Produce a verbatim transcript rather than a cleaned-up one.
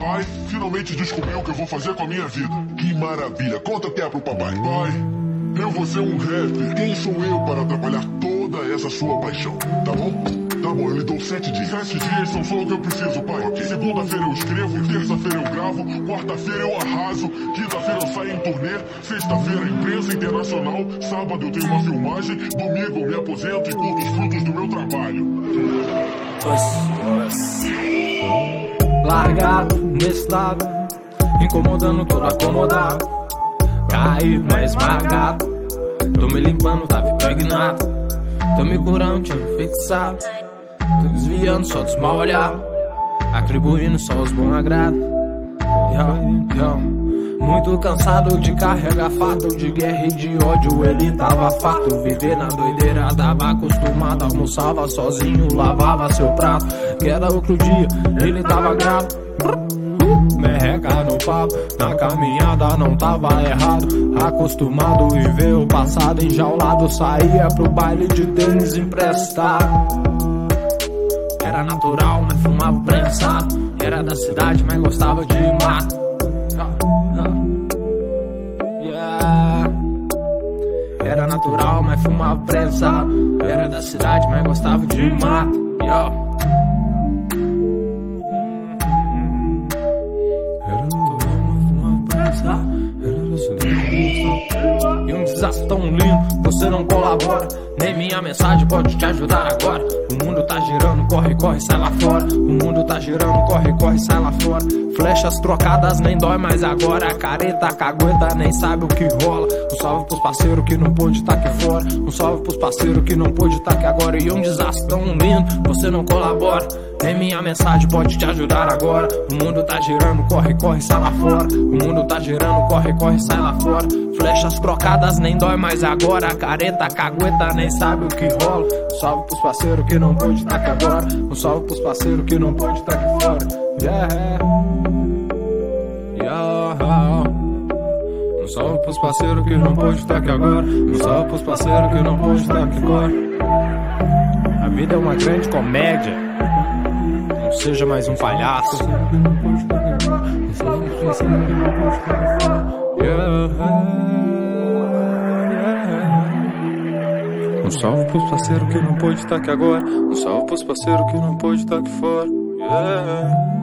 Pai, finalmente descobriu o que eu vou fazer com a minha vida. Que maravilha, conta até pro papai. Pai, eu vou ser um rapper. Quem sou eu para atrapalhar toda essa sua paixão? Tá bom? Tá bom, eu lhe dou sete dias. Sete dias são só o que eu preciso, pai. Okay. Segunda-feira eu escrevo, terça-feira eu gravo, quarta-feira eu arraso, quinta-feira eu saio em turnê, sexta-feira imprensa internacional, sábado eu tenho uma filmagem, domingo eu me aposento e curto os frutos do meu trabalho. Largado nesse lado, incomodando todo acomodado, caído, mas esmagado. Tô me limpando, tava impregnado. Tô me curando, tinha me fixado. Tô desviando só dos mal olhados, atribuindo só os bons agrados. Yo, yo. Muito cansado de carregar fato de guerra e de ódio, ele tava farto. Viver na doideira, tava acostumado. Almoçava sozinho, lavava seu prato. Que era outro dia, ele tava grato. Merreca no papo, na caminhada não tava errado. Acostumado a ver o passado enjaulado, saía pro baile de tênis emprestado. Era natural, mas fumava prensado. Era da cidade, mas gostava de mato. Yeah. Era natural, mas fumava prensado. Era da cidade, mas gostava de mato. Yo. E um desastre tão lindo, você não colabora. Nem minha mensagem pode te ajudar agora. O mundo tá girando, corre, corre, sai lá fora. O mundo tá girando, corre, corre, sai lá fora. Flechas trocadas nem dói mais agora. A careta, cagueta, nem sabe o que rola. Um salve pros parceiros que não pôde tá aqui fora. Um salve pros parceiros que não pôde tá aqui agora. E um desastre tão lindo, você não colabora. Nem minha mensagem pode te ajudar agora. O mundo tá girando, corre, corre, sai lá fora. O mundo tá girando, corre, corre, sai lá fora. Flechas trocadas nem dói mais agora. A careta, cagueta, nem sabe o que rola. Um salve pros parceiros que não pôde tá aqui agora. Um salve pros parceiros que não pôde tá aqui fora. Yeah. Yeah. Um salve pros parceiros que não pôde tá aqui agora. Um salve pros parceiros que não pôde tá aqui agora. A vida é uma grande comédia, não seja mais um palhaço. Um salve pros parceiros que não pôde estar aqui agora. Um salve pros parceiros que não pôde estar aqui fora. Yeah.